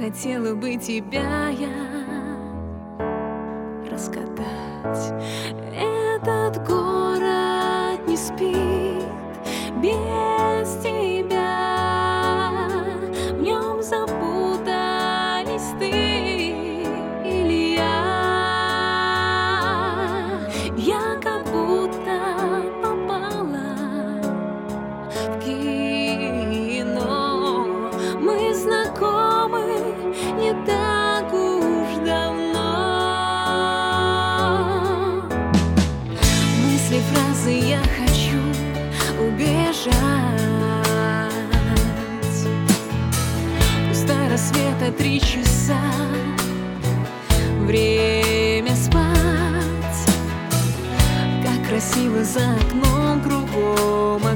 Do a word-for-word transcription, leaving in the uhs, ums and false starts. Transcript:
хотела бы тебя я раскатать. Этот город не спит без тебя, в нем запутались ты или я. Я как будто попала в кино. Мы знакомы не так уж давно. Мысли, фразы я хочу убежать. Пустой рассвета три часа, время спать. Как красиво за окном кругом